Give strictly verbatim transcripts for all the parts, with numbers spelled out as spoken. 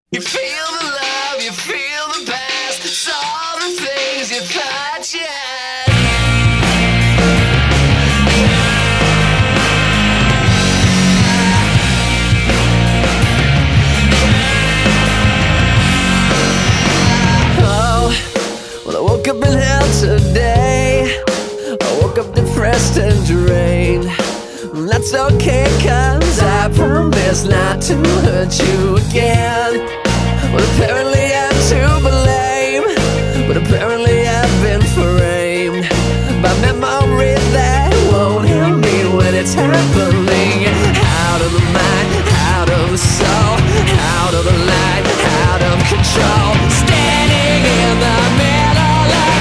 You feel the love, you feel the past. It's all the things you thought you had. Oh, well, I woke up in hell today. I woke up depressed and drained. That's okay, cause I promise not to hurt you again. Well, apparently I'm to blame, but apparently I've been framed by memory that won't help me when it's happening. Out of the mind, out of the soul, out of the light, out of control. Standing in the middle of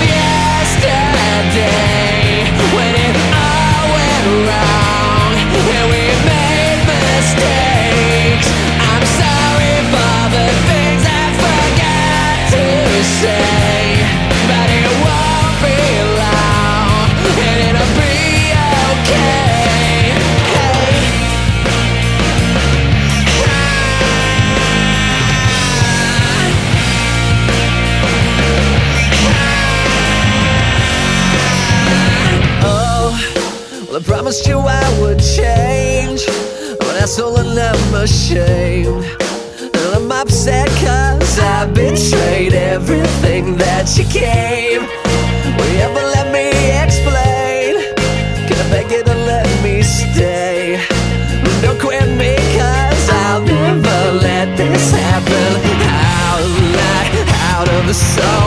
yesterday, when it all went wrong and we made mistakes. I'm sorry for the things I forgot to say, but it won't be long and it'll be okay. Hey. Oh, well, I promised you I would change. I'm an asshole and I'm ashamed, and I'm upset cause I betrayed everything that you gave. Will you ever let me explain? Can I beg you to let me stay? Don't quit me cause I'll never let this happen. Out of the light, out of the sun,